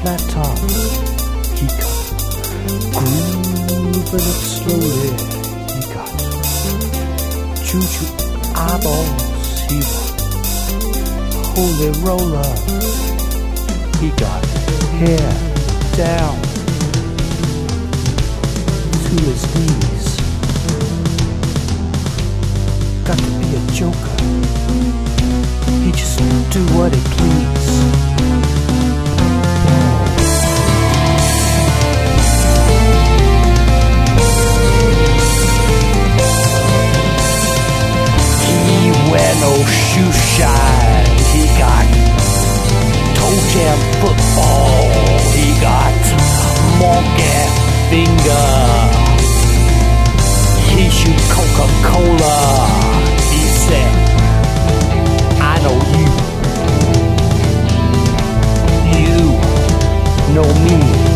flat top. He got grooving up slowly. He got choo-choo eyeballs. He was holy roller. He got hair down to his knees. Got to be a joker. He just do what he please. He wear no shoe shine. He got toe jam football. He got monkey finger. He shoot Coca-Cola. He said, I know you. You know me.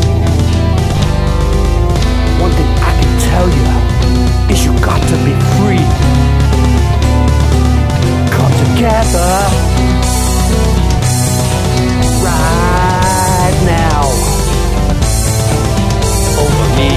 One thing I can tell you is you got to be free. Come together right now over me.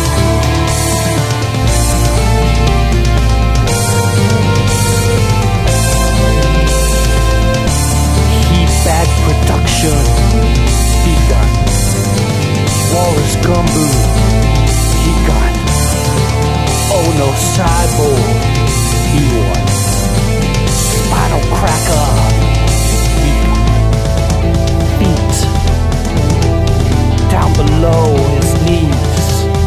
Bad production. He got Wallace Gumbo. He got Oh No Cyborg. He won Spinal Cracker. He got feet down below his knees.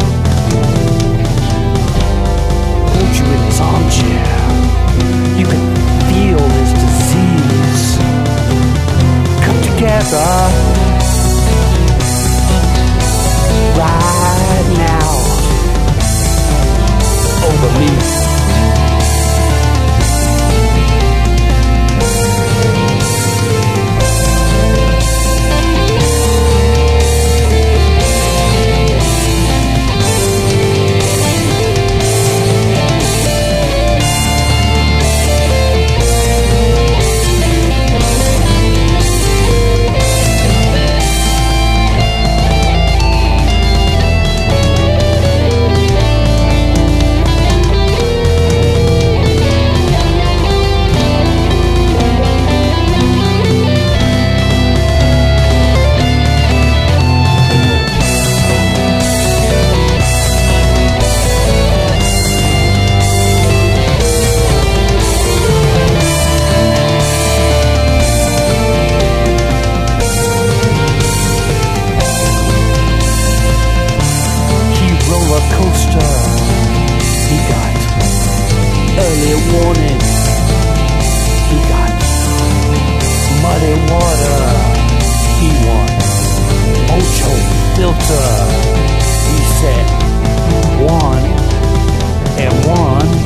Hold you in his armchair. You can feel his disease. Come together right now over me. Warning. He got muddy water. He won Ocho filter. He said 1 and 1